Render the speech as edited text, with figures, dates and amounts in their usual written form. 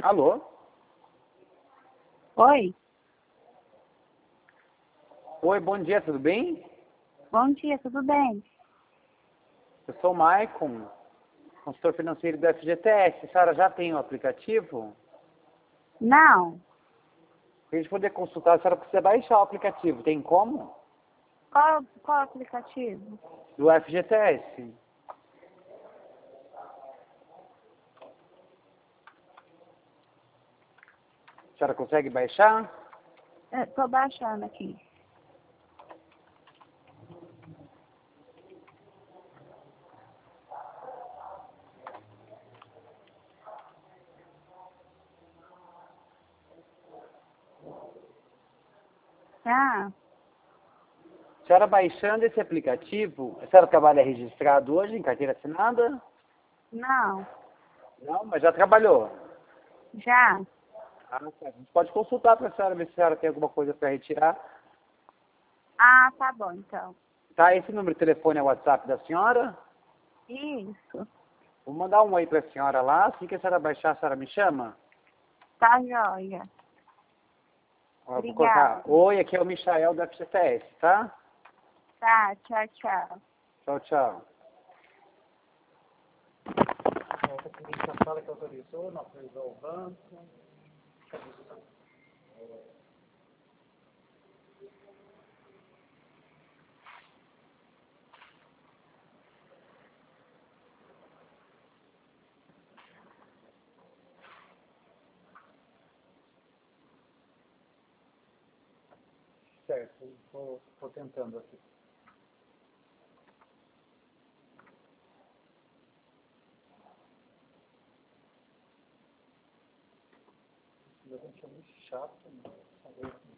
Alô? Oi, Oi, bom dia, tudo bem? bom dia, tudo bem? Eu sou o Maicon, consultor financeiro do FGTS. A senhora já tem o aplicativo? Não, Para a gente poder consultar, a senhora precisa baixar o aplicativo. Tem como? qual aplicativo? Do FGTS. A senhora consegue baixar? Estou baixando aqui. Ah, A senhora baixando esse aplicativo, a senhora trabalha registrado hoje em carteira assinada? não, Não, mas já trabalhou. já. Ah, tá. A gente pode consultar para a senhora ver se a senhora tem alguma coisa para retirar. Ah, tá bom, então. Tá, esse número de telefone é o WhatsApp da senhora? Isso, Vou mandar um oi para a senhora lá. Assim que a senhora baixar, a senhora me chama? tá joia. Ó, vou colocar, Obrigada. oi, aqui é o Michael da FGTS, tá? Tá, tchau, tchau. Tchau, tchau. Essa cliente já fala que autorizou, não autorizou o banco. Certo, estou tentando aqui. Esse negócio é muito chato, né?